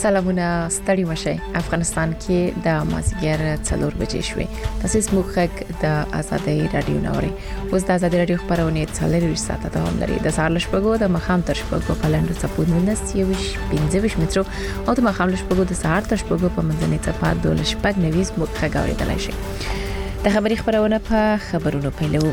سلامونه ستړي مشه. افغانستان کې د مازیګر 4 بجې شوې. تاسو زموږ غږ د آزادۍ رادیو نوري. اوس د آزادۍ رادیو خبرونه 40 ساعته دوام لري. د سهار لشپګو د مخام تر شپګو په لندو صفونه 15 مترو او د مخام لشپګو د سهار تر شپګو په منځنۍ صفات د لشپګ نویز مخ غاوري دلای شي. د خبري خبرونه په خبرونو پیلو.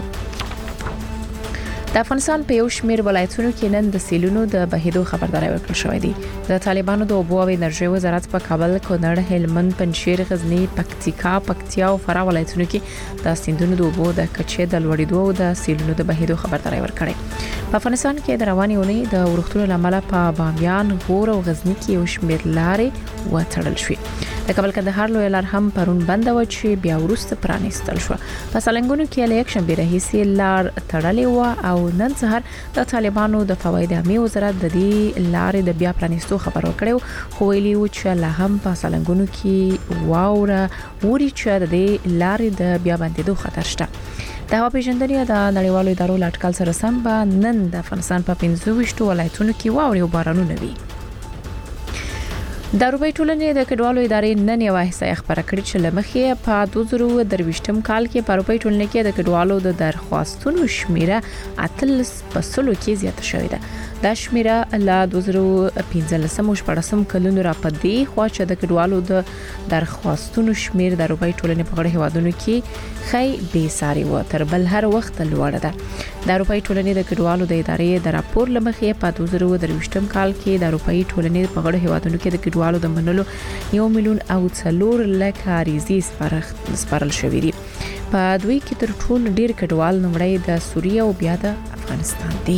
د افغانستان په یو شمېر ولایتونو کې نن د سیلونو د بهیدو خبرداري ورکړل شوې ده. د طالبانو د اوبو او انرژي وزارت په کابل، کونړ، هلمند، پنجشیر، غزنی، پکتیکا او فراه ولایتونو کې د سیندونو د اوبو د کچې د لوړېدو او د سیلونو د بهیدو خبرداري ورکړې. په افغانستان کې د رواني اونۍ د ورښتونو لامل په بامیان، غور او غزنی کې یو شمېر لارې وتړل شوې. د کابل کندهار لوی لار هم پرون بند و چې بیا وروسته پرانیستل شو. په سالنګونو کې له یک شنبه راهیسې لار تړلې و او نن سهار د طالبانو د فواید عامه وزارت د دې لارې د بیا پرانیستو خبر ورکړو، خو ویلي و چې لا هم په سالنګونو کې واوره وری چې د دې لارې د بیا بندیدو خطر شته. د هوا پیژندنې د نړیوالو ادارو لاټکل سره سم به نن د افغانستان په 25 ولایتونو کې واوري او بارانونه وي. د اروپای ټولنې د کډوالو ادارې نن یو احصایه خبره کړې چې لمخې په 2023 کال کې په اروپای ټولنې کې د کډوالو د درخواستونو شمیره 18% کې زیاته شوې ده. دا شمیره له 2015 کلونو را پدې خو چې د کډوالو د درخواستونو شمیر د اروپای ټولنې په غړي هوادونو کې خی به ساري و تر بل هر وخت لوړه ده. د اروپای ټولنې د کډوالو د ادارې د راپور لمخې په 2023 کال کې د اروپای ټولنې په غړي هوادونو کې د کډوالو د منلو 1,400,000 عریضې سپارل شوې دي. په دوی کې تر ټولو ډیر کډوال نمړی د سوریه او بیا د افغانستان دي.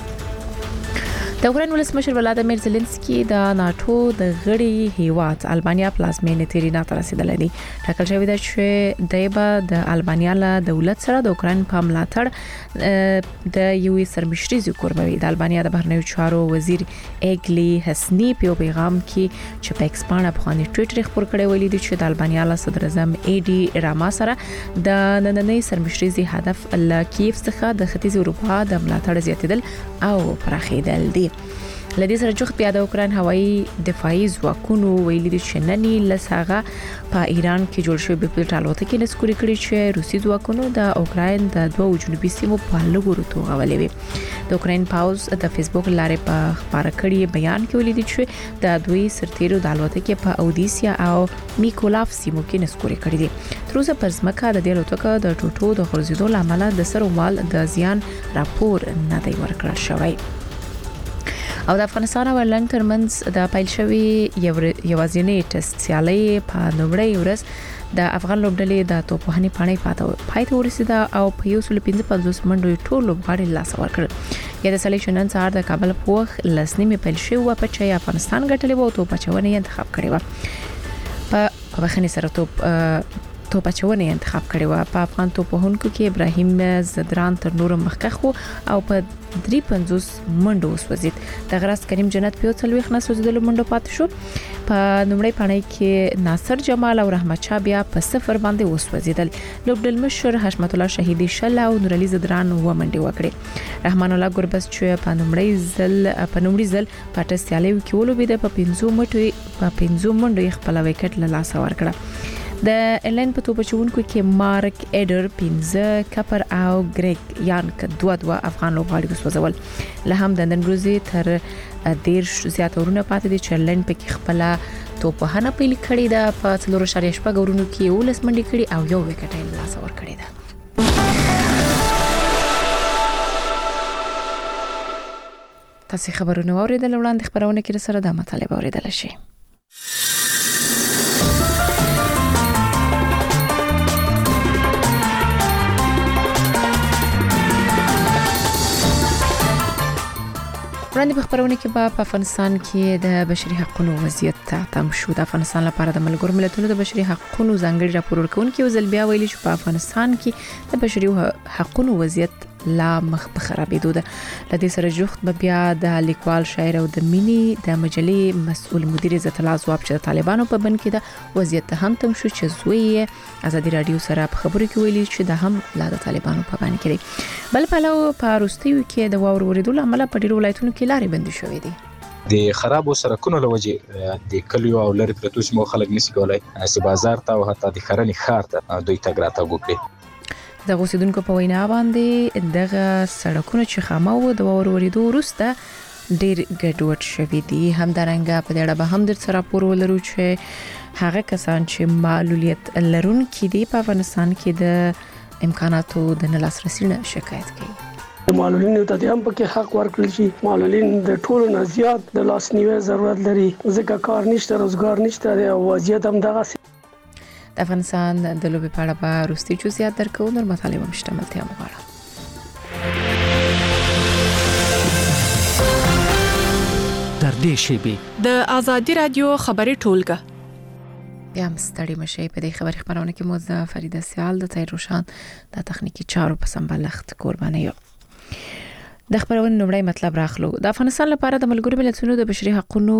د اوکراین ولسمشر ولادیمیر زيلنسکي د ناتو د غړي هیواد البانیا پلازمینې تیرینا ته رسیدلی دی. ټاکل شوی دی چې دایبه د البانیا له دولت سره د اوکراین په ملاتړ د یو سرمشريزي کوربوي. د البانیا د بهرنیو چارو وزیر ایګلی حسنی په پیغام کې چې په ایکسپانه په خاني ټوئیټر خبر کړی ویلي دی چې د البانیا له صدر اعظم ایډي راما سره د نننۍ سرمشريزي هدف ل کیف څخه د ختیځ اروپا د ملاتړ زیاتیدل او پراخیدل دي. لدې سره جوخت بیا د اوکراین هوایي دفاعي ځواکونو ویلي دي چې نن لساغه په ایران کې جوړ شوی بپل الوتکې نسکوري کړی چې روسي ځواکونو د اوکراین د دوه جنوبي سیمو په لګورو توغه ولې. د اوکراین پاوز د فیسبوک لارې په خبره کړی بیان کې ویلي دي چې د دوی سرتیرو د الوتکې په اودیسیا او میکولاف سیمو کې نسکوري کړی دي. تر اوسه پر ځمکه د دې الوتکې د ټوټو د غورځېدو لامل د سرومال د زیان راپور نه دی ورکړل شوی. او د افغانستان او ایرلند ترمنځ د پایل شوی یوازینی ټیسټ سیالي په نومړی ورځ د افغان لوبډلې د توپوهنې پاڼې پاتې ورسېده او په 155 منډو ټول لوبغاړي لاس ورکړل. یا د سلیکشن سره د کابل پوخ لسنیمه پایل شوی و په چې افغانستان ګټلې وو توپچونه انتخاب کړی و. په بخښنې سره توپچونه انتخاب کړی و. په افغان توپوهونکو کې ابراهیم زدران تر نور مخکخ او په 53 منډو وسوځید. د غرس کریم جنت په 40 نسوځیدلو منډو پاتې شو. په نومړی پاڼې کې ناصر جمال او رحمت شاه بیا په 0 باندې وسوځیدل. لوبډل مشر حشمت الله شهیدی شل او نور علي زدران و منډي وکړي. رحمان الله ګربس چې په نومړی ځل په ټسټیالیو کې ولوبید په 5 منډو خپل وکټ له لاس ورکړه. د ایرلند په توپچونکو کې مارک ایډر 15 کپر او ګریګ یانک 2 افغان لوبغاړي وسوځول. له هم د نن ورځې تر 10 زیات ورونه پاتې دي چې ایرلند په کې خپل توپهنه پیل کړې ده. په 4.8 ورونو کې 19 منډي کړي او یو وکټ یې لاس ورکړی ده. تاسو خبرونه اوریدل وړاندې خبرونه کې سره د مطالبه اوریدل شي. وړاندې په خبرونه کې په افغانستان کې د بشري حقوقو وضعیت تم شو. د افغانستان لپاره د ملګرو ملتونو د بشري حقوقو ځانګړي راپور ورکونکي وزل بیا ویلي چې په افغانستان کې د بشري حقوقو وضعیت لا مخ په خرابېدو ده. لدې سره جوخت بیا د لیکوال شاعر او د مینی د مجلې مسؤل مدیر عزت الله ځواب چې د طالبانو په بن کې د وضعیت هم تم شو چې زوی آزادي رادیو سره په خبرو کې ویلي چې د هم لا د طالبانو په بن کې بل پلو په روستیو کې د واور وریدو لامل په ډیرو ولایتونو کې لارې بندي شوې دي. د خرابو سرکونو لوجه د کلیو او لري پرتو سیمو خلک نشي کولای چې بازار ته او حتی د خرنې ښار ته دوی تګ راتګ وکړي. د اوسیدونکو په وینا باندې دغه سړکونه چې خامه وو د ورورېدو وروسته ډېر ګډوډ شوي دي. همدارنګه په دې اړه به هم در سره راپور ولرو چې هغه کسان چې معلولیت لرونکي دي په افغانستان کې د امکاناتو د لاسرسي نه شکایت کوي. معلولینو ته هم پکې حق ورکړل شي. معلولین د ټولو نه زیات د لاسنیوي ضرورت لري ځکه کار نشته، روزګار نشته او وضعیت هم دغه سي. د افغانستان د لوبې په اړه به وروستي جزئیات درکو. نور مطالب هم شته، ملتیا مغواړم. در دې شیبې د آزادي رادیو خبري ټولګه بیا مستړی مشي. په دې خبري خبرونه کې مو فریده سیال د تیر روشان د تخنیکی چارو په سمبالښت قرباني یو. د خبرونې نومړی مطلب راخلو. د افغانستان لپاره د ملګرو ملتونو د بشري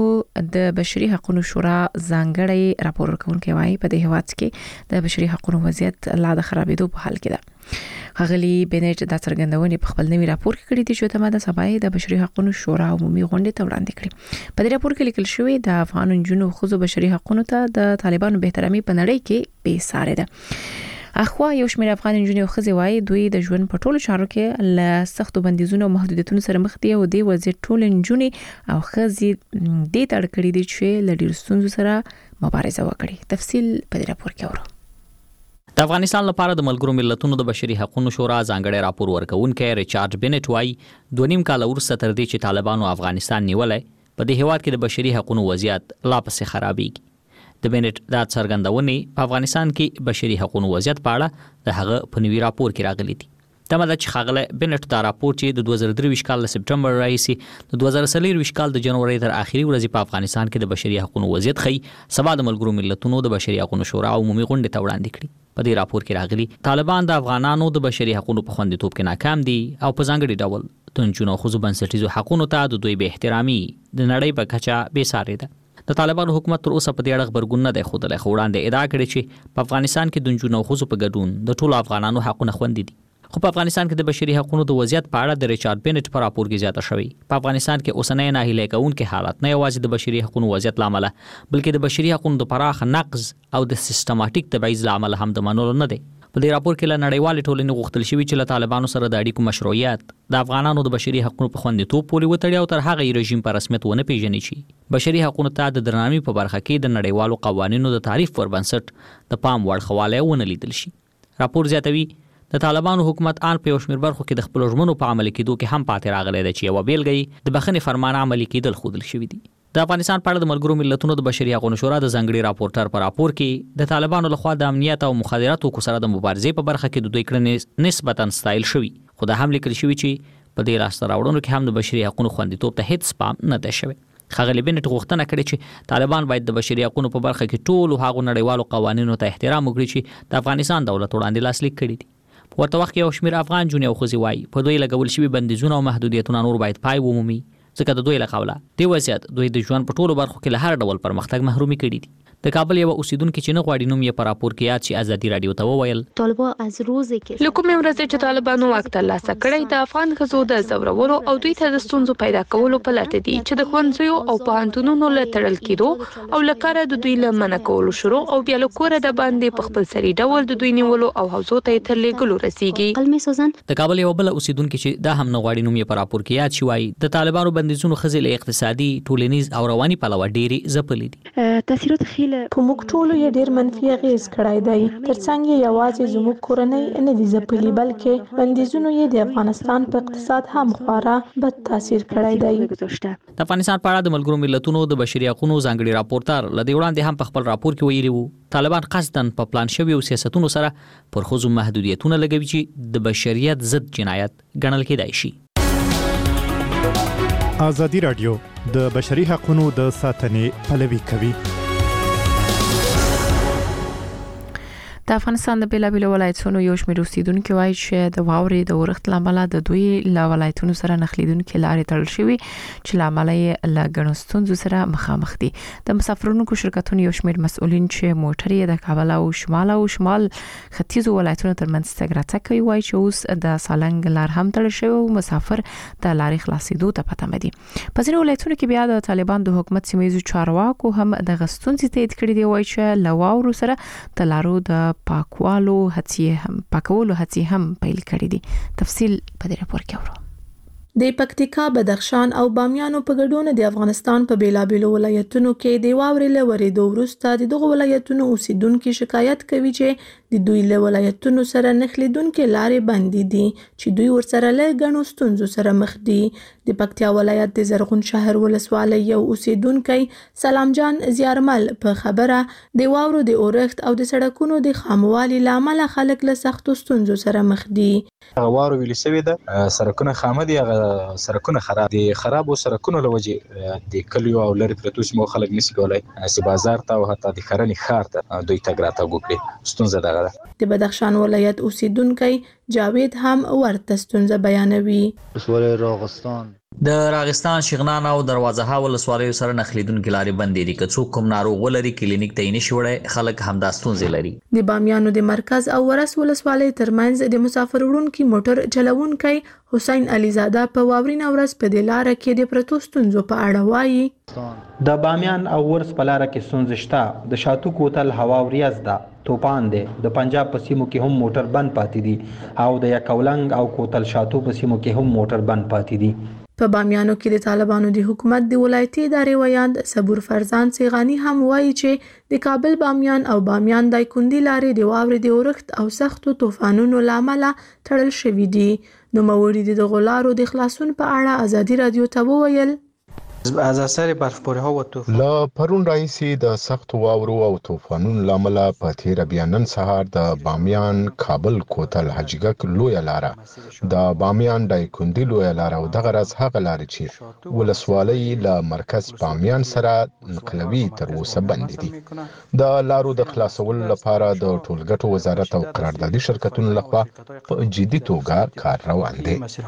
حقوقو شورا ځانګړی راپور ورکوونکی وایي په دې هیواد کې د بشري حقوقو وضعیت لا د خرابېدو په حال کې ده. غغلی بنیټ د څرګندونې په خپل نوي راپور کې کړی دی چې د ماده سبای د بشري حقوقو شورا عمومي غونډه ته وړاندې کړی. په دې راپور کې لیکل شوی د افغان جنونو خزو بشري حقوقو ته د طالبانو به احترامي په نړۍ کې بې ساري ده. اخوا یو شمېر افغان جنونو خزي وایي دوی د ژوند په ټولو چارو کې له سختو بندیزونو او محدودیتونو سره مخ دي او د وضعیت ټول جنونو او خزي د تړ کړی دي چې له ډیر ستونزو سره مبارزه وکړي. تفصیل په دې راپور کې اورو. د افغانستان لپاره د ملګرو ملتونو د بشري حقوقو شورا ځانګړی راپور ورکوونکی ریچارډ بنیټ وایي 2.5 کال وروسته تر دې چې طالبانو افغانستان نیولای په دې هیواد کې د بشري حقوقو وضعیت لا پسې خرابېږي. د بنیټ د څرګندونې په افغانستان کې بشري حقوقو وضعیت په اړه د هغه په نوي راپور کې راغلي دي. تمه چې خاغله بنیټ دا راپور چې د 2023 کال له سپټمبر راهیسي د 2023 کال د جنوري تر اخري ورځې په افغانستان کې د بشري حقوقو وضعیت خي سبا د ملګرو ملتونو د بشري حقوقو شورا عمومي غونډه ته وړاندې کړي. په دې راپور کې راغلي طالبان د افغانانو د بشري حقوقو په خوندیتوب کې ناکام دي او په ځانګړي ډول د جنونو خزو بنسټیزو حقوقو ته د دوی به احترامي د نړۍ په کچه بې ساري ده. د طالبانو حکومت تر اوسه په دې اړه خبرګون نه دی ښودلی، خو وړاندې ادعا کړې چې په افغانستان کې د نجونو او ښځو په ګډون د ټولو افغانانو حقونه خوندي دي. خو په افغانستان کې د بشري حقوقو د وضعیت په اړه د ریچارډ بنیټ په راپور کې زیاته شوی. په افغانستان کې اوسنۍ ناهیلي کوونکې حالت نه یوازې د بشري حقوقو وضعیت لامل بلکې د بشري حقوقو د پراخ نقض او د سیستماتیک تبعیض لامل هم د منلو نه دی. په دې راپور کې له نړیوالې ټولنې غوښتل شوی چې له طالبانو سره د اړیکو مشروعیت د افغانانو د بشري حقوقو په خوندیتوب پورې وتړي او تر هغه رژیم په رسمیت ونه پیژني چې بشري حقوقو ته د درناوي په برخه کې د نړیوالو قوانینو د تعریف پر بنسټ د پام وړ خواله ونه لیدل شي. راپور زیاتوي د طالبانو حکومت آن په یو شمېر برخو کې د خپل ژمنو په عملي کېدو کې هم پاتې راغلی دی چې یوه بیلګه د بخښنې فرمان عملي کېدل ښودل شوي دي. د افغانستان په اړه د ملګرو ملتونو د بشري حقوقو شورا د ځانګړي راپورټر په راپور کې د طالبانو لخوا د امنیت او مخدراتو سره د مبارزې په برخه کې د دوی کړنې نسبتاً ستایل شوي، خو دا هم لیکل شوي چې په دې لاسته راوړنو کې هم د بشري حقوقو خوندیتوب ته هیڅ پام نه دی شوی. ښاغلي بنیټ غوښتنه کړې چې طالبان باید د بشري حقوقو په برخه کې ټولو هغو نړیوالو قوانینو ته احترام وکړي چې د افغانستان دولت وړاندې لاسلیک کړي دي. په ورته وخت کې یو شمېر افغان جونې او ښځې وایي په دوی لګول شوي بندیزونه او محدودیتونه نور باید پای ومومي، ځکه د دوی له قوله دې وضعیت دوی د ژوند په ټولو برخو کې له هر ډول پرمختګ محرومي کړي دي. د کابل یو اوسیدونکو چې نه غواړي نوم یې په راپور کې یاد شي ازادي رادیو ته وویل طالبان از روزي کې له کومې ورځې چې طالبانو واک ترلاسه کړی د افغان ښځو د زورولو او دوی ته د ستونزو پیدا کولو په لټه دي چې د ښوونځیو او پوهنتونونو له تړل کېدو او له کاره د دوی له منع کولو شروع او بیا له کوره د باندې په خپل سري ډول د دوی نیولو او حوزو ته تر لیږلو رسیږي. د کابل یو بل اوسیدونکو چې دا هم نه غواړي نوم یې په راپور کې یاد شي وایي د طالبانو بندیزونو ښځې له اقتصادي، ټولنیز او رواني پلوه ډېرې ځپلې دي. تاثیرات خیلی په موږ ټولو یې ډېر منفي اغېز کړی دی. ترڅنګ یې یوازې زموږ کورنۍ نه دي ځپلي بلکې بندیزونو یې د افغانستان په اقتصاد هم خورا بد تاثیر کړی دی. د افغانستان په اړه د ملګرو ملتونو د بشري حقوقو ځانګړي راپورټر له دې وړاندې هم په خپل راپور کې ویلي وو طالبان قصداً په پلان شویو سیاستونو سره پر ښځو محدودیتونه لګوي چې د بشریت ضد جنایت ګڼل کېدای شي. آزادي رادیو د بشري حقوقو د ساتنې پلوي کوي. د د افغانستان د بیلابیلو ولایتونو یو شمېر اوسیدونکو وایي چې د واورې د اورښت لامل د دوی له ولایتونو سره نښلېدونکو لارې تړل شوې چې لامل یې له ګڼو ستونزو سره مخامخ دي. د مسافرونکو شرکتونو یو شمېر مسؤلین چې موټر یې د کابل او شمال ختیځو ولایتونو ترمنځ تګ راتګ کوي وایي چې اوس د سالنګ لار هم تړل شوی او مسافر د لارې خلاصېدو ته پته مدي. په ځینو ولایتونو کې بیا د طالبان د حکومت سیمایي چارواکو هم د غستونځ تایید کړی دی وایي چې له واورو سره د لارو د پاکولو هڅې هم پیل کړې دي. تفصیل په دې راپور کې اورو. د پکتیکا، بدخشان او بامیانو په ګډون د افغانستان په بیلابیلو ولایتونو کې د واورې له ورېدو وروسته دغه ولایتونو اوسیدونکو شکایت کوي چې د دوی له ولایتونو سره نښلېدونکو لارې بندې دي چې دوی ورسره له ګڼو ستونزو سره مخ دي. د پکتیا ولایت د زرغون شهر ولسوالۍ یو اوسیدونکی سلام جان زیارمل په خبره د واورو د اورښت او د سړکونو د خاموالي لامل خلک له سختو ستونزو سره مخ دي. واورو ویل شوی ده سرکونه خامه دي، سرکونه خراب دي. خرابو سرکونو لوجه د کلیو او لری پرتو سیمو خلک نشي کولای چې بازار ته او حتی د خرنی ښار ته دوی تګ راتګ وکړي. ستونزه دغه ده. د بدخشان ولایت اوسیدونکی جاوید هم ورته ستونزه بیانوي. ولسوالۍ راغستان د راغستان شغنان او دروازه ولسوالیو سره نښلېدونکو لارې بندې دي. که څوک کوم ناروغ ولري کلینیک ته یې نشي وړی، خلک همدا ستونزې لري. د بامیانو د مرکز او ورس ولسوالۍ ترمنځ د مسافر وړونکي موټر چلوونکی حسین علیزاده په واورینه ورځ په دې لاره کې د پرتو ستونزو په اړه وایي. د بامیان او ورس په لاره کې ستونزې شته. د شاتو کوتل هوا وریځ ده، توپان دی. د پنجاب په سیمو کې هم موټر بند پاتې دي او د یکولنګ او کوتل شاتو په سیمو کې هم موټر بند پاتې دي. په بامیانو کې د طالبانو د حکومت د ولایتي ادارې ویاند صبور فرزان سیغانی هم وایي چې د کابل بامیان او بامیان دایکندي لارې د واورې د اورښت او سختو طوفانونو لامل تړل شوې دي. نو موري د دغو لارو د خلاصون په اړه ازادي رادیو ته وویل از اثر برفباری ها و طوفان لا پرون رئیسی د سخت واورو او طوفانونو لامل په تیر بیا نن سهار د بامیان کابل کوتل حجګک لوی لاره د بامیان دایکندي لوی لاره او دغه راز هغه لارې چې ولسوالۍ له مرکز بامیان سره نقلوي تر اوسه بند دي. د لارو د خلاصولو لپاره د ټولګټو وزارت او قراردادي شرکتونو لخوا په جدي توګه کار روان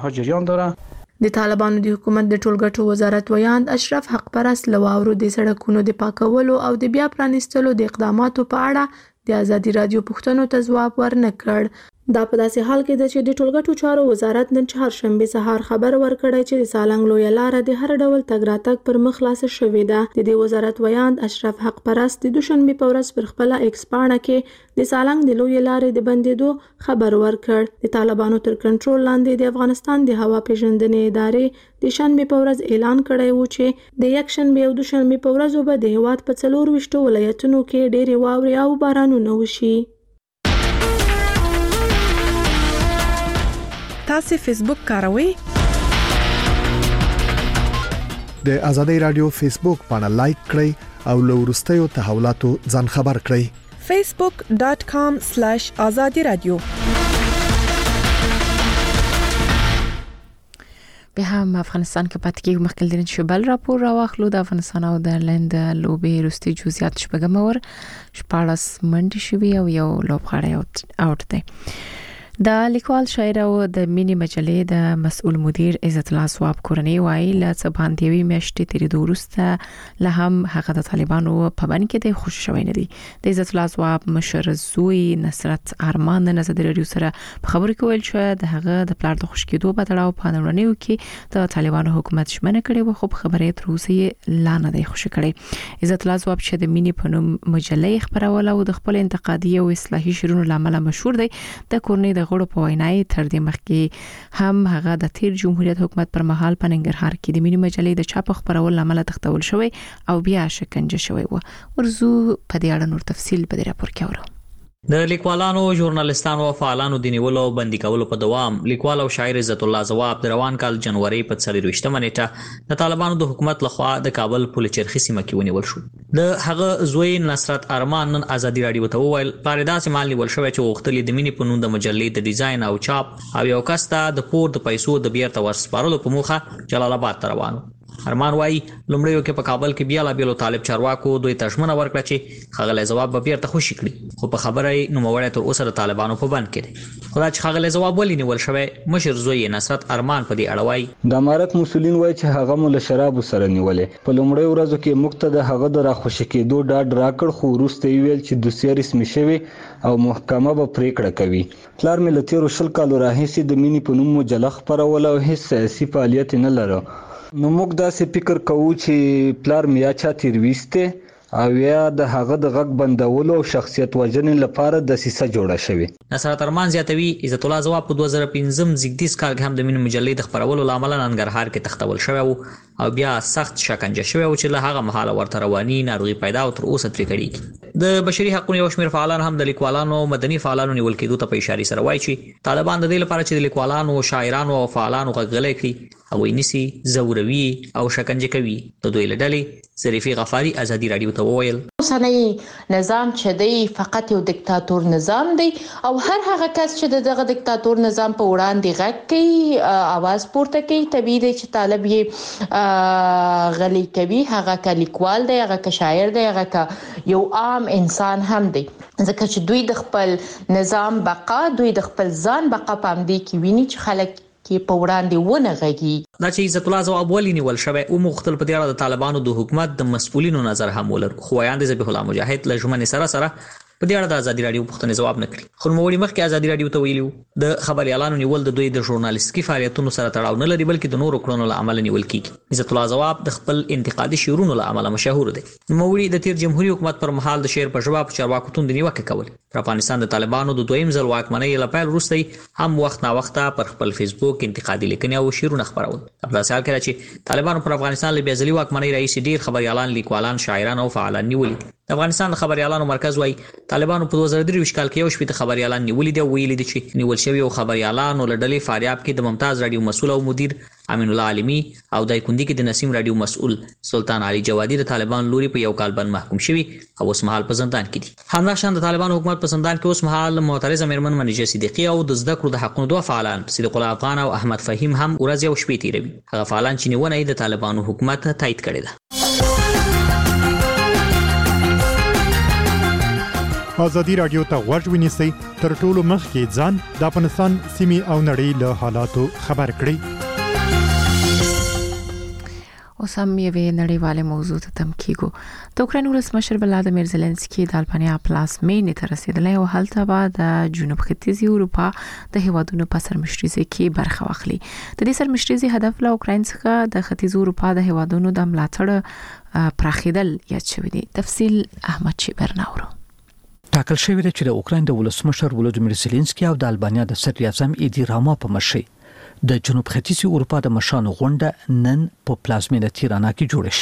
دی. د طالبانو د حکومت د ټولګټو وزارت ویاند اشرف حق پرست له واورو د سړکونو د پاکولو او د بیا پرانیستلو د اقداماتو په اړه د ازادي رادیو پوښتنو ته ځواب ورنکړ. دا په داسې حال کې ده چې د ټولګټو چارو وزارت نن چهارشنبه سهار خبر ورکړی چې د سالنګ لویه لاره د هر ډول تګ راتګ پر مخ خلاصه شوې ده. د دې وزارت ویاند اشرف حق پرست د دوشنبه په ورځ پر خپله ایکس پاڼه کې د سالنګ د لویې لارې د بندېدو خبر ورکړ. د طالبانو تر کنټرول لاندې د افغانستان د هوا پیژندنې ادارې د شنبه په ورځ اعلان کړی و چې د یکشنبه او دوشنبه په ورځو به د هیواد په 24 ولایتونو کې ډېرې واورې او بارانونه وشي. تاسو فیسبوک کاروئ؟ د ازادي رادیو فیسبوک باندې لایک کړئ او له وروستیو تحولاتو ځان خبر کړئ. facebook.com/azadi radio. به هم افغانستان کې پاتې کېږو. مخکې درنه شبل راپور راوخلو د افغانستان او د لند لوبې روستي جزئیات شپږم اور 14 منډي شوي او یو لوبغاړی اوټ دی. د لیکوال شاعر او د مینی مجلې د مسؤل مدیر عزت الله سواب کورنۍ وایي له څباندېوي میاشتې تیرېدو وروسته له هم هغه د طالبانو په بڼ کې د خوشی شوی نه دی. د عزت الله سواب مشر زوی نصرت ارمان د ازادي رادیو سره په خبرو کې ویل چې د هغه د پلار د خوش کېدو په تړاو په نړیوالو کې د طالبانو حکومت شمنه کړي و خو خبرې تر اوسه لا نه دی خوشی کړي. عزت الله سواب چې د مینی په نوم مجلې خبروله او د خپل انتقادي او اصلاحي شعرونو لامل مشهور دی. د کورنۍ غړو په وینای تر دې مخکې هم هغه د تیر جمهوریت حکومت پر مهال په ننګرهار کې د مینی مجلې د چاپ خبرول لامل تختول شوی او بیا شکنجه شوی و. ورزو په دې اړه نور تفصیل په دې راپور کې اورو. د لیکوالانو، ژورنالستانو او فعالانو د نیولو او بندي کولو په دوام لیکوال او شاعر عزت الله زواب د روان کال جنوري په 24مه نیټه د طالبانو د حکومت لخوا د کابل پل چرخي سیمه کې ونیول شو. د هغه زوی نصرت ارمان نن ازادي رادیو ته وویل پاریدا سیمال نیول شوی چې وختلې د مینی په نوم د مجلې د ډیزاین او چاپ او یو کس ته د پور د پیسو د بیرته ورسپارلو په موخه جلال آباد ته روانو. ارمان وايي لومړیو کې په کابل کې بیا لا بیلو طالب چارواکو دوی تشمنه ورکړه چې خغلی جواب به بیرته خوشی کړي خو په خبره نو موړی تر اوسه د طالبانو په بند کې دي خو دا چې خغلی جواب ولې نیول شوی مشر زوی نصرت ارمان په دې اړه وايي د امارت مسولین وایي چې هغه مو له شرابو سره نیولې په لومړیو ورځو کې موږ ته د هغه د راخوشي کېدو ډاډ راکړ خو وروسته یې ویل چې دوسیه رسمي شوی او محکمه به پریکړه کوي پلار مې له تیرو 20 کالو راهیسې د مینې په نوم مجله خپروله او هیڅ سیاسي فعالیت نه لرو نو موږ داسې فکر کوو چې پلار مې یا چا تیرويسته او یا د هغه د غږ بندولو او شخصیت وژنې لپاره د سیسه جوړه شوې نصرت ارمان زیاتوي عزت الله جواب په 2015 زیږدیز کال کې هم د مینې مجلې د خپرولو لامل ننګرهار کې تختول شوی او بیا سخت شکنجه شوی او چې له هغه مهاله ورته رواني ناروغي پیدا او تر اوسه ترې کړي د بشري حقوقو یو شمېر فعالان هم د لیکوالانو مدني فعالانو نیول کېدو ته په اشاره سره وایي چې طالبان د دې لپاره چې د لیکوالانو شاعرانو او فعالانو غږلې کړي او نسی زوروي او شکنجه کوي د دوی لړلې ظریفي غفاری ازادي رادیو ته وویل اوسنۍ نظام چې دی فقط یو دیکتاتور نظام دی او هر هغه کس چې دغه دیکتاتور نظام په وړاندې غږ کوي आवाज پورته کوي طبيعي دی چې طالب یې غلي کوي هغه ک لیکوال دی هغه ک شاعر دی هغه ک یو عام انسان هم دی ځکه چې دوی د خپل نظام بقا دوی د خپل ځان بقا پام دی کې ویني چې خلک کې په وړاندې ونه غږی دا چې عزت الله جواب ولې نیول شوی او مختلف په دې اړه د طالبانو د حکومت د مسؤلینو نظر هم ولر خو وایاند ذبیح الله مجاهد لجمن سره په دې اړه د ازادي رادیو پوښتنې جواب نکړي خو نوموړي مخکې ازادي رادیو ته ویلو د خبري اعلان نیول د دوی د ژورنالیستیکي فعالیتونو سره تړاو نه لري بلکې د نورو کړنو له عمل نیول کیږي عزت الله جواب د خپل انتقادي شعرونو له عمل مشهور دي نوموړي د تیر جمهوریت حکومت پر مهال د شعر په جواب چارواکو توند نیوکه کول پر افغانستان د طالبانو د دویم ځل واکمنۍ لپاره وروسته هم وخت نا وخت پر خپل فیسبوک انتقادي لیکنې او شعرونه خبرول په داسې حال کې چې طالبانو پر افغانستان له بیازلي واکمنۍ رئیس ډیر خبري اعلان لیکوالان شاعران او فعالان نیولي د افغانستان د خبري اعلانو مرکز وايي طالبانو په 2023 کال کې یو شپږ خبري اعلان نیولې دی ویلي دي چې نیول شوی او خبري اعلان ولډلې فاریاب کې د ممتاز رادیو مسؤل او مدیر امین الله عالمی او د کندي کې د نسیم رادیو مسؤل سلطان علي جوادي د طالبان لوري په یو کال باندې محکوم شوی او اوس مهال په زندان کې دي همداشان د طالبان حکومت په زندان کې اوس مهال معترض امرمن منیجه صدیقی او د زده کړو د حقوقو دوه فعالان صدیق الله افغان او احمد فهیم هم ورځ یو شپې تیروي هغه فعالان چې نیونه د طالبانو حکومت تایید کړی دی ازادي رادیو ته غوږ ونیسئ تر ټولو مخکې ځان د افغانستان سیمې او نړۍ له حالاتو خبر کړئ اوس هم یوې نړیواله موضوع ته تم کیږو د اوکراین ولسمشر ولادیمیر زيلنسکي د البانیا پلازمینې ته رسیدلی او هلته به د جنوب ختیځي اروپا د هیوادونو په سرمشريزي کې برخه واخلي د دې سرمشريزي هدف له اوکراین څخه د ختیځ اروپا د هیوادونو د ملاتړ پراخیدل یاد شوی دی تفصیل احمد شیبرناورو ټاکل شوی دی چې د اوکراین د ولسمشر ولادیمیر زيلنسکي او د البانیا د صدر اعظم ایدی راما په مشرۍ د جنوب ختیځي اروپا د مشرانو غونډه نن په پلازمینه تیرانا کې جوړه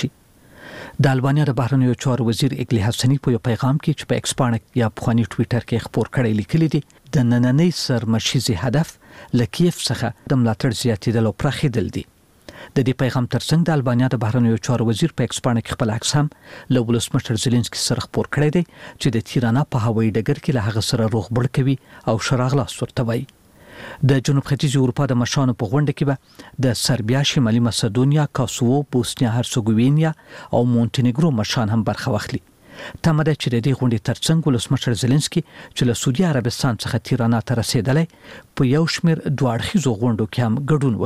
شي د البانیا د بهرنیو چارو وزیر اګلی حسنی په یو پیغام کې چې په ایکس باندې یا په خاني ټوئیټر کې خبر کړی لیکلی دی د نننۍ سرمشريزي هدف لکیف څخه د ملاتړ زیاتېدل او پراخېدل دي د دې پیغام ترڅنګ د البانیا د بهرنیو چارو وزیر په ایکس باندې خپل عکس هم له ولسمشر زيلنسکي سره خبر کړی دی چې د تیرانا په هوایي ډګر کې له هغه سره روغبړ کوي او شراغلاس ورته وایي د جنوب ختیځي اروپا د مشرانو په غونډه کې به د سربیا شمالي مسدونیا کاسوو بوسنیا هرڅګوینیا او مونټینګرو مشران هم برخه واخلي تمه ده چې د دې غونډې ترڅنګ ولسمشر زيلنسکي چې له سعودي عربستان څخه تیرانا ته رسیدلی په یو شمېر دوه اړخیزو غونډو کې هم ګډون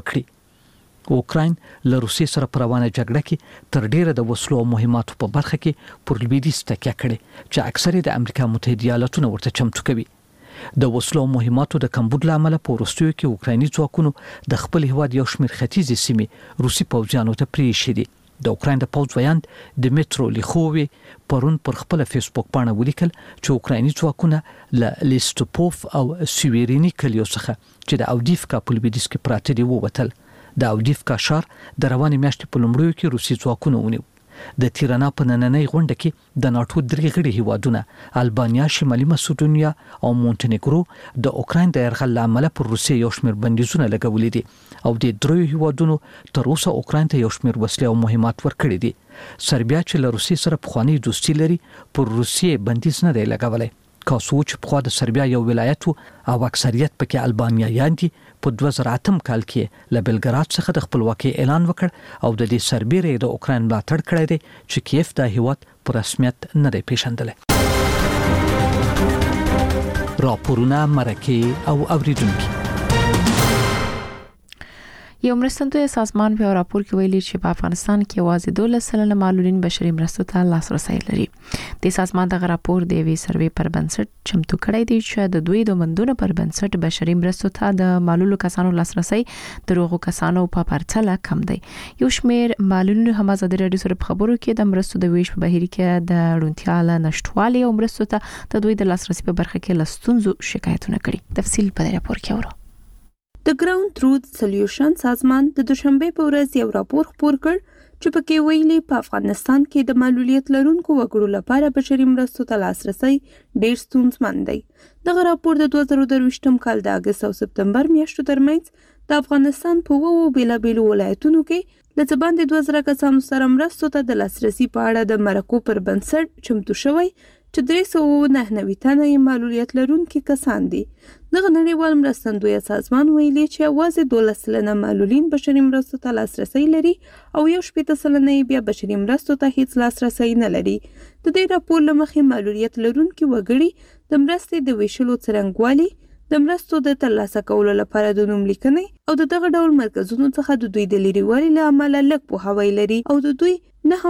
وکړي اوکراین له روسیې سره په روانه جګړه کې تر ډیره د وسلو او مهماتو په برخه کې پر لویدیځ تکیه کړې چې اکثره د امریکا متحده ایالاتونو ورته چمتو کوي د وسلو او مهماتو د کمبود لامل په وروستیو کې اوکرایني ځواکونو د خپل هیواد یو شمېر ختیځي سیمې روسي پوځیانو ته پریښې دي د اوکراین د پوځ ویاند دمیترو لیخووی پرون پر خپل فیسبوک باندې ولیکل چې اوکرایني ځواکونه له لیستوپوف او سویرینی کلیو څخه چې د اودیفکا په لویدیځ کې پراته دي ووتل د اودیفکا ښار د روانې میاشتې په لومړیو کې روسي ځواکونه ونیو د تیرانا په نننۍ غونډه کې د ناتو درې غړي هیوادونه البانیا شمالي مسدونیا او مونټینګرو د اوکراین د يرغل لامل پر روسیې یو شمېر بندیزونه لګولې دي او د درې هیوادونو تر اوسه اوکراین ته یو شمېر وسلې او مهمات ورکړي دي سربیا چې له روسیې سره پخوانی دوستي لري پر روسیې بندیز نه دی لګولای کاسو چې په خوا د سربیا یو ولایت او اکثریت پکې البانیایان دي په 2008 کال کې له بلګراد څخه د خپلواکۍ اعلان وکړ او د دې سربیره د اوکراین ملاتړ کړی دی چې کیف د هیواد په رسمیت نه دی پیژندلی. راپورونه مرکه او اوریدونکو. یو مرستندوی سازمان په راپور کې ویلي چې په افغانستان کې واځي 12% معلولین بشري مرستو ته لاسرسي لري. د سازمان دغه راپور د وی سروې پر بنسټ چمتو کړی دی چې د دوی د مندونو پر بنسټ بشري مرستو ته د معلولو کسانو لاسرسي د روغو کسانو په پرتله کم دی. یو شمېر معلولین هم ازادي رادیو سره په خبرو کې د مرستو د ویش په بهیر کې د روڼتیا له نشټوالي او مرستو ته د دوی د لاسرسي په برخه کې لستونزو شکایتونه کړي. تفصیل په راپور کې اورو. د ګراوند تروث سولوشن سازمان د دوشنبه په ورځ یو راپور خپور کړ چې پکې ویلي په افغانستان کې د معلولیت لرونکو وګړو لپاره بشري مرستو ته لاسرسي ډېر ستونزمن دی. دغه راپور د 2023 کال د اگست او سپتمبر میاشتو ترمنځ د افغانستان په وو بیلابیلو ولایتونو کې د ځباندې 2000 کسانو سره مرستو ته د لاسرسي په اړه د مرکو پر بنسټ چمتو شوی چې 399 تنه معلولیت لرونکي کسان دي. دغه نړیوال مرستندوی سازمان ویلي چې یوازې 12% معلولین بشري مرستو ته لاسرسي لري او 18% بیا بشري مرستو ته هیڅ لاسرسي نه لري. د دې راپور له مخې معلولیت لرونکي وګړي د مرستې د ویشلو څرنګوالي، د مرستو د ترلاسه کولو لپاره د نوم لیکنې او دغه ډول مرکزونو څخه د دوی د لريوالي له امله لږ پوهاوی لري او د دوی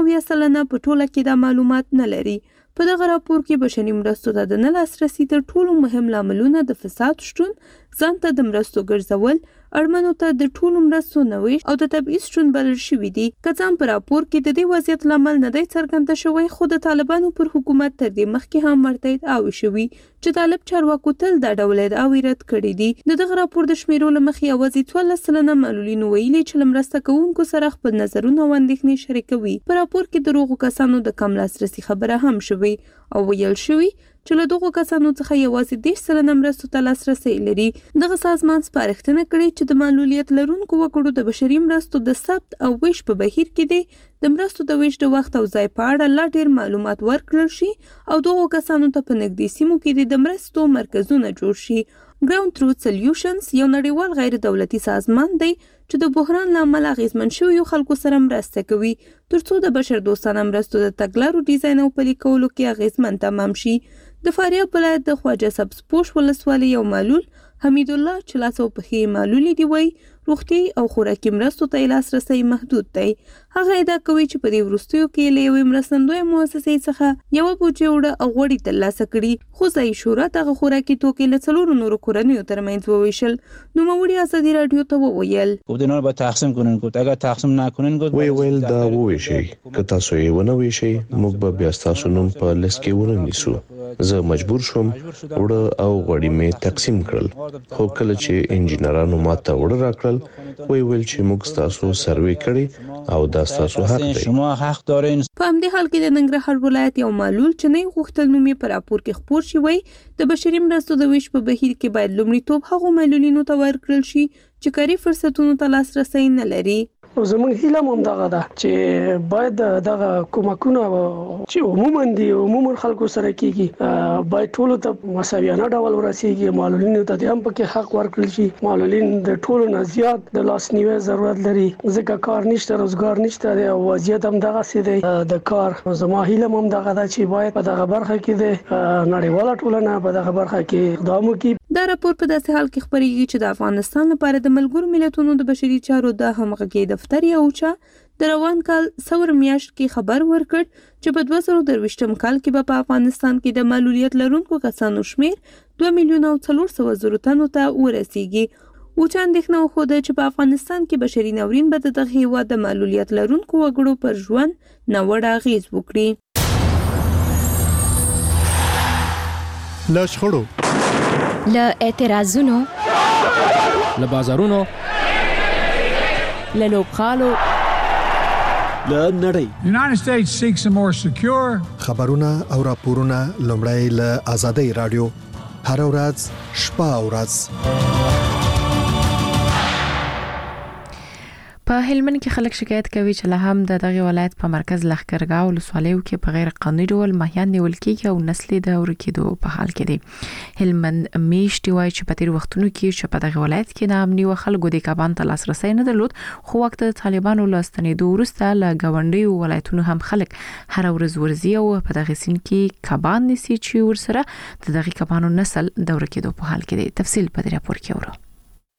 9% په ټوله کې د معلومات نه لري. په دغه راپور کې بشري مرستو ته د نه لاسرسي تر ټولو مهم لاملونه د فساد شتون، ځان ته د مرستو ګرځول، اړمنو ته د ټولو مرستو نه ویش او د تبعیض شتون بلل شوي دي. که څه هم په راپور کې د دې وضعیت لامل نه دی څرګنده شوی، خو د طالبانو پر حکومت تر دې مخکې هم مرتد اوي شوي چې طالب چارواکو تل دا ډول ادعاوې رد کړې دي. دغه راپور د شمیرو له مخې یوازې 12% معلولین ویلي چې له مرسته کوونکو سره خپل نظرونه او اندېښنې شریکوي. په راپور کې د روغو کسانو د کم لاسرسي خبره هم شوې او ویل شوی چې له دغو کسانو څخه یوازې 10% مرستو ته لاسرسي لري. دغه سازمان سپارښتنه کړې چې د معلولیت لرونکو وګړو د بشري مرستو د ثبت او ویش په بهیر کې دی د مرستو د ویش د وخت او ځای په اړه لا ډیر معلومات ورکړل شي او دغو کسانو ته په نږدې سیمو کې د مرستو مرکزونه جوړ شي. ګراوند تروث سولوشنز یو نړیوال غیر دولتي سازمان دی چې د بحران لامل اغیزمن شویو خلکو سره مرسته کوي ترڅو د بشر دوستانه مرستو د تګلارو ډیزاین او پلي کولو کې اغیزمن تمام شي. د فاریاب ولایت د خواجه سبزپوش ولسوالۍ یو معلول حمید الله چې لاسو پخې معلولي دی وای روغتي او خوراکي مرستو ته لاسرسي محدود دی. هغه ادعا کوي چې په دې وروستیو کې له یوې مرستندوی مؤسسې څخه یو بوجي وړه او غوړي ترلاسه کړي، خو ځای شورا دغه خوراکي توکي له څلورو نورو کورنیو ترمنځ وویشل. نو موري ازادي رادیو ته وویل گفتن رو با تقسیم کنین، گفت اگر تقسیم نکنین گفت ویل دا وویشي که تاسو یې ونه ویشي موږ به بیا تاسو نوم په لیست کې ونه نیسو. زه مجبور شوم وړه او غوړي مې تقسیم کړل، خو کله چې انجینرانو ماته وړه راکړل ویل چې موږ تاسو سروې کړی او دا تاسو حق دی، شما حق دارین. په همدې حال کې د ننګرهار ولایت یو معلول چې نه غوښتل نوم یې په راپور کې خپور شي وای د بشري مرستو د ویش په بهیر کې باید لومړیتوب هغو معلولینو ته ورکړل شي چې کاري فرصتونو ته لاسرسي نه لري. زموږ هیله هم دغه ده چې باید دغه کومکونه چې عموما خلکو سره کیږي باید ټولو ته مساویانه ډول ورسیږي. معلولینو ته هم پکې حق ورکړل شي. معلولین د ټولو نه زیات د لاسنیوي ضرورت لري ځکه کار نشته، روزګار نشته او وضعیت هم دغه سي دی د کار. زما هیله هم دغه ده چې باید په دغه برخه کې د نړیواله ټولنه په دغه برخه کې اقدام وکړي. دا راپور په داسې حال کې خبرېږي چې د افغانستان لپاره د ملګرو ملتونو د بشري چارو د همغږي دفتر یو د روان کال څور میاشت کې خبر ورکړ چې په 2023 کال کې په افغانستان کې د معلولیت لرونکو کسانو شمیر 2,400,000 تنو ته ورسیږي. اوچا اندېښنه وښوده چې په افغانستان کې بشري ناورین به د دغه هیواد د معلولیت لرونکو وګړو پر ژوند ناوړه اغیز وکړي. له شخړو، له اعتراضونو، له بازارونو، له لوبغالو، له نړۍ. United States seeks a more secure. خبرونه او راپورونه لومړی له آزادۍ رادیو هر ورځ شپه او ورځ. په هلمند کې خلک شکایت کوي چې له هم د دغه ولایت په مرکز لخکرګاو ولسوالیو کې په غیر قانوني ډول ماهیان نیول کېږي او نسلې د ورکېدو په حال کې دي. هلمند میشتي وایي چې په تیر وختونو کې چې په دغه ولایت کې د امني او خلکو د کبان ته لاسرسي نه درلود، خو وخت د طالبانو له ستنېدو وروسته له ګاونډیو ولایتونو هم خلک هر ورځ ورځي او په دغه سین کې کبان نسی چې ورسره د دغه کبانو نسل د ورکېدو په حال کې دي. تفصیل په دې راپور کې ورو.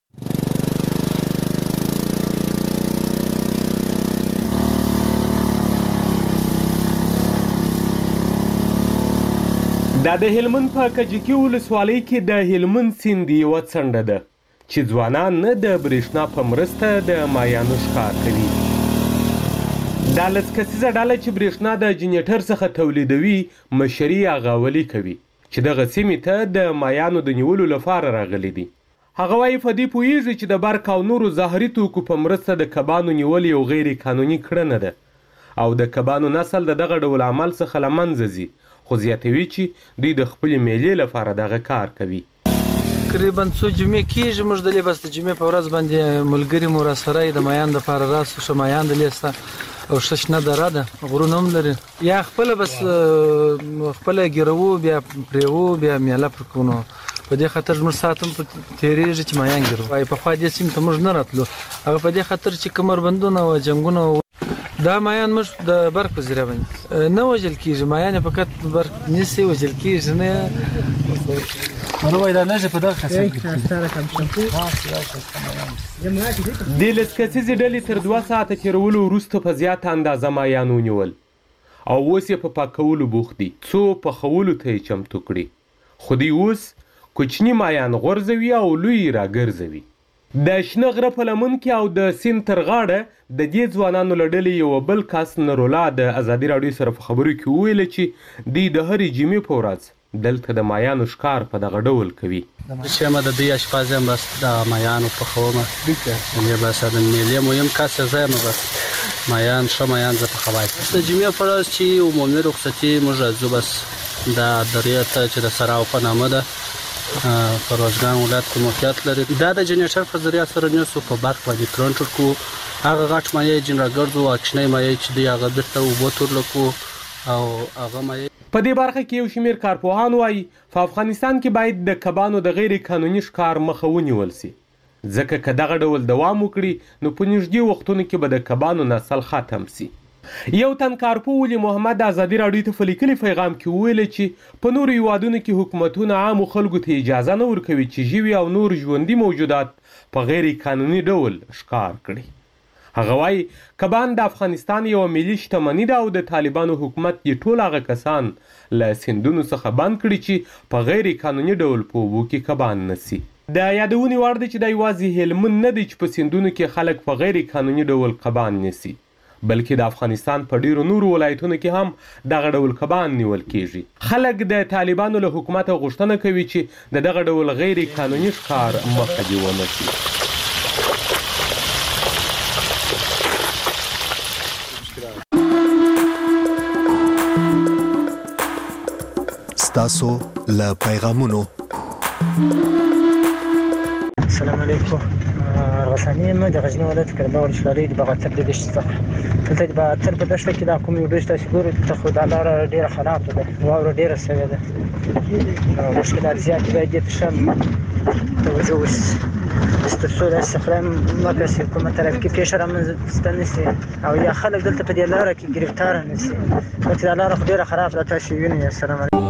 دا د هلمند په کجکي ولسوالۍ کې د هلمند سیند یوه څنډه ده چې ځوانان نه د برېښنا په مرسته د مایانو ښکار کوي. دا لس کسیزه ډله چې برېښنا د جنریټر څخه تولیدوي مشري اغاولي کوي چې دغه سیمې ته د مایانو د نیولو لپاره راغلي دي. هغه وایي په دې پوهیږي چې د برق او نورو زهري توکو په مرسته د کبانو نیول یو غیر قانوني کړنه ده او د کبانو نسل د دغه ډول عمل څخه له منځه ځي، خو زیاتوي چې دوی د خپلې میلې لپاره دغه کار کوي. تقریبا څو جمعې کېږي موږ دلې بس د جمعې په ورځ باندې ملګري مو راسره د مایان دپاره راسو ښه مایان دلې سته او ښه شنه دره ده، غرونه هم لري. یا خپله بس خپله ګیروو بیا پرېوو بیا میله پر کوو. نو په دې خاطر زموږ ساعت هم تېرېږي چې مایان ګیرو. وایي پخوا دې سیمې ته موږ نه راتلو، هغه په دې خاطر چې کمربندونه او جنګونه دا مایان موږ د برق په ذریعه باندې نه وژل کېږي. مایان یې فقط برق نیسي وژل کېږي نه. نو وایي دا نه په دغه خاصه دې لس کسیزې ډلې تر 2 ساعته تېرولو وروسته په زیاته اندازه مایان ونیول او اوس یې په پاکولو بوخت دي څو پخولو ته یې چمتو کړي. خو دوی اوس کوچني مایان غورځوي او لوی راګرځوي. د شنه غره په لمن کې او د سیند تر غاړه د دې ځوانانو له ډلې یو بل کس نرولا د ازادي راډیو سره په خبرو کې وویل چې دوی د هرې جمعې په ورځ دلته د مایانو ښکار په دغه ډول کوي. چې ما د دوی اشپز یم، بس د مایانو پخوم یې بس د میلې مهم کس زه یم، بس مایان ښه مایان زه پخوای. د جمعې په ورځ چې عمومي رخصتي موږ راځو، بس دا درې ته چې د سراو په نامه ده په روزګان ولایت کې موقعیت لري. دا د جنریټر په ذریعه سره نیسو په برق باندې کرنټ ورکو. هغه غټ مایع جنرال ګرځو او کوچنی مایع چې دی هغه بیرته اوبو ته ورلکو او هغه مایع. په دې برخه کې یو شمېر کارپوهان وایي په افغانستان کې باید د کبانو د غیر قانوني ښکار مخه ونیول سي، ځکه که دغه ډول دوام وکړي نو په نږدې وختونو کې به د کبانو نسل ختم سي. یو تن کارپوه ولي محمد ازادي راډیو ته په لیکلي پیغام کې وویل چې په نورو هیوادونو کې حکومتونه عامو خلکو ته اجازه نه ورکوي چې ژوي او نور ژوندي موجودات په غیر قانوني ډول ښکار کړي. هغه وایي کبان د افغانستان یوه ملي شتمني ده او د طالبانو حکومت یې ټول هغه کسان له سیندونو څخه بند کړي چې په غیر قانوني ډول په اوبو کې کبان نیسي. د یادونې وړ دی چې دا یوازې هلمند نه دی چې په سیندونو کې خلک په غیر قانوني ډول کبان نیسي، بلکې د افغانستان په ډیرو نورو ولایتونو کې هم دغه ډول کبان نیول کیږي. خلک د طالبانو له حکومت غوښتنه کوي چې د دغه ډول غیر قانوني ښکار مخه دې ونیسي. ستاسو له پیغامونو. السلام علیکم. رسنۍ ما د غزنی ولایت کړه ولسوالۍ د بغاتر د دشت څخه دلته د بغاتر په دشت کې د کوم یو دشت تاسو ګورئ ته خو د لار ډیره خراب ده، واوره ډیره سوي ده، مشکلات زیات دي د شم توجه وس استفسار استخدام مکاسب کومه طرف کې پیش را مستنسي او یا خلک دلته په دې لار کې گرفتار نشي، چې د لار ډیره خراب ده. تاسو وینئ. السلام علیکم.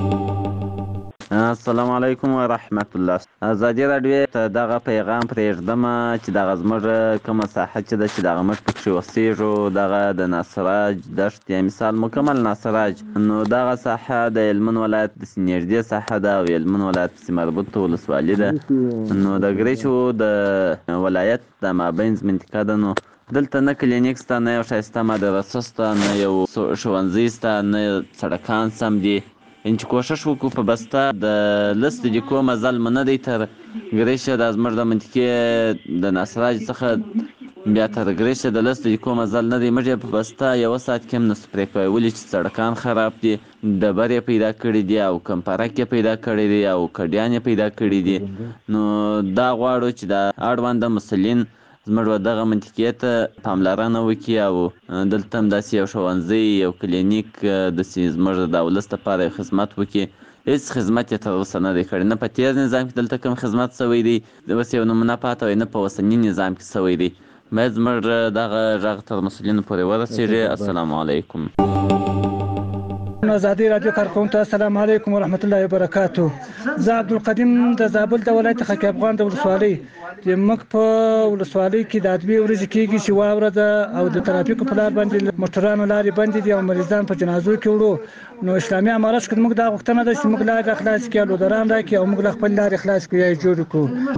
السلام علیکم ورحمت الله. ازادي راډیو ته دغه پیغام پرېږدم چې دغه زموږ کومه ساحه چې ده چې دغه موږ پکښې اوسېږو، دغه د ناصراج دشت یا مثال مکمل ناصراج، نو دغه ساحه د هلمند ولایت د نږدې ساحه ده او هلمند ولایت پسې مربوطه ولسوالي ده. نو د ګریچو د ولایت د مابینځ منطقه ده. نو دلته نه کلینیک سته، نه یو ښایسته مدرسه سته، نه یو ښوونځی سته، نه سړکان سم دي. چې کوشش وکړو په بسته د لست د کوم مزل نه دی تر ګریشه د زموږ د منطقې د ناصراج څخه بیا تر ګریشه د لست د کوم مزل نه دی، موږ په بسته یو ساعت کې هم نسو پرې کوی، ولې چې سړکان خراب دي، ډبرې پیدا کړي دي او کمپرک پیدا کړي دي او کډیان پیدا کړي دي. نو دا غواړو چې د اړونده مسؤلین زموږ دغه منطقې ته پاملرنه وکړي او دلته هم داسې یو ښوونځی یو کلینیک داسې زموږ د ولس لپاره یو خدمت وکړي. هیڅ خدمت یې تر اوسه نه دی کړی، نه په تیز نظام کې دلته کوم خدمت شوی دی، اوس یو نمونه پاته وي، نه په اوسني نظام کې شوی دی. باید زموږ دغه غږ تر مسؤلینو پورې ورسیږي. السلام علیکم. آزادی رادیو کارکونکو السلام علیکم ورحمت الله وبرکاتو. زه عبدالقدیم د زابل د ولایت خاک افغان د ولسوالۍ چې موږ په ولسوالۍ کې د ادبي ورځې کېږي چې واوره ده او د ترافیکو په لار باندې موټرانو لارې بندې دي او مریضان په جنازو کې وړو. نو اسلامي امارت کې موږ دا غوښتنه ده چې موږ لارې خلاص کړو، لودران راکړي او موږ خپل لارې خلاص کړو یا جوړ کړو.